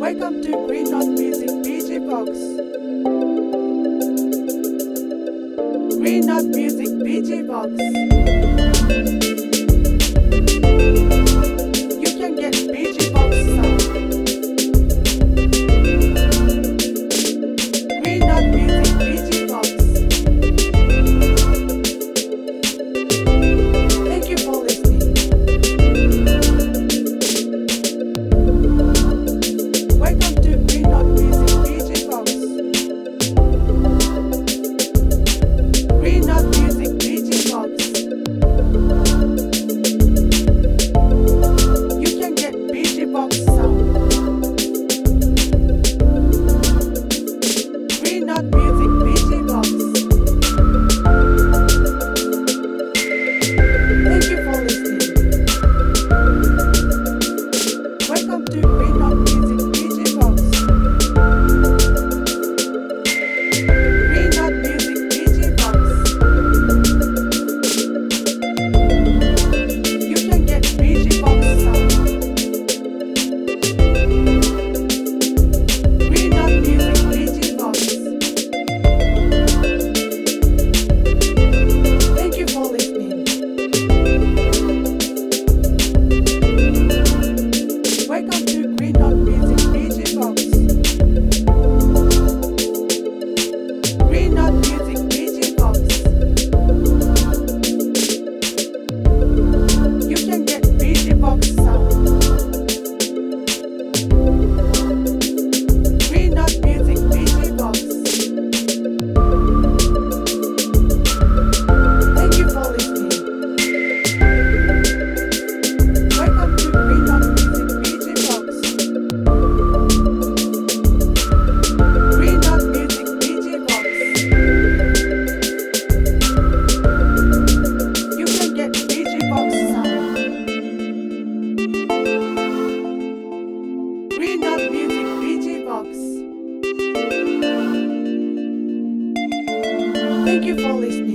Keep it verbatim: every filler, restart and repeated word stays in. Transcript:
Welcome to Green Knot Music D J Box. Green Knot Music D J Box. You can get D J Box sound. Green Knot Music D J Box. Thank you for listening. Welcome to Green Knot Music D J Box. Green Knot Music D J Box. You can get D J Box sound. Green Knot Music D J Box. Thank you for listening. Welcome to Green Knot Music D J Box. Green Knot Music D J Box. You can get D J Box sound. Green Knot Music D J Box. Thank you for listening. Welcome to Green Knot Music D J Box. Green Knot Music D J Box. You can get D J Box sound. Green Knot Music D J Box. Thank you for listening. Welcome to Green Knot Music D J Box. Green Knot Music D J Box. You can get D J Box sound. Green Knot Music D J Box. Thank you for listening.